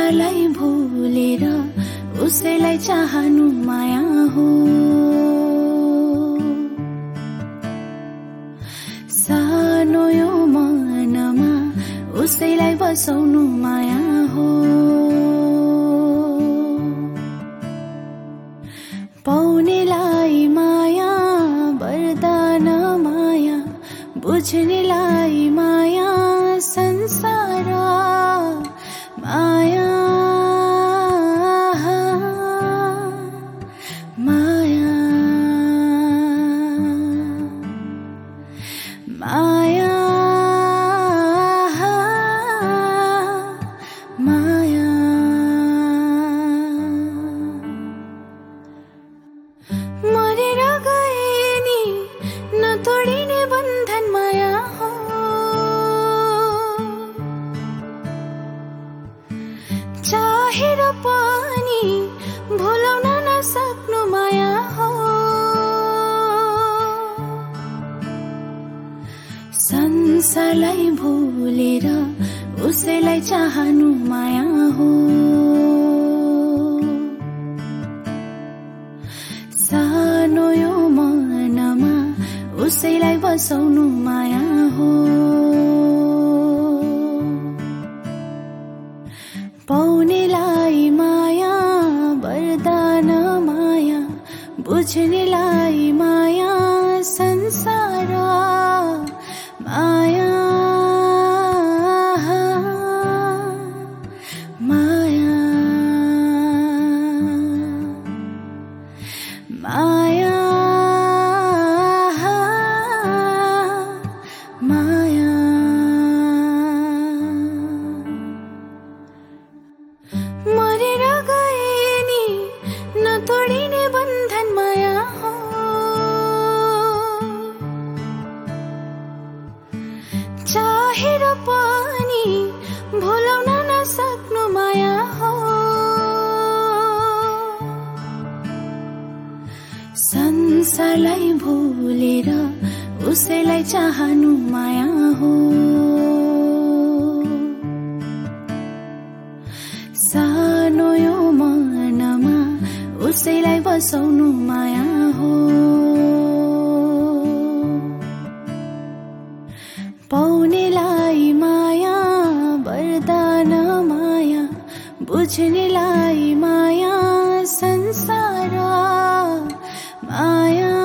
संसारलाई भुलेर उसैलाई चाहनु माया हो। सानो यो मनमा उसैलाई बसाउनु माया हो। पाउनेलाई माया वरदान माया, बुझ्नेलाई माया संसार माया। माया माया माया मरेर गए नि नतोडिने बन्धन माया हो। चाहेर पनि भुलाउन नसक्नु माया हो। संसारलाई भुलेर उसैलाई चाहनु माया हो। सानो यो मनमा उसैलाई बसाउनु माया हो। पाउनेलाई माया वरदान माया, बुझ्नेलाई माया संसार माया। माया माया माया मरेर गए नि नतोडिने बन्धन माया हो। चाहेर पनि भुलाउन नसक्नु माया हो। संसारलाई भुलेर उसैलाई चाहनु माया हो। सानो यो मनमा उसैलाई बसाउनु माया हो। पाउनेलाई माया वरदान माया, बुझ्नेलाई माया संसार माया।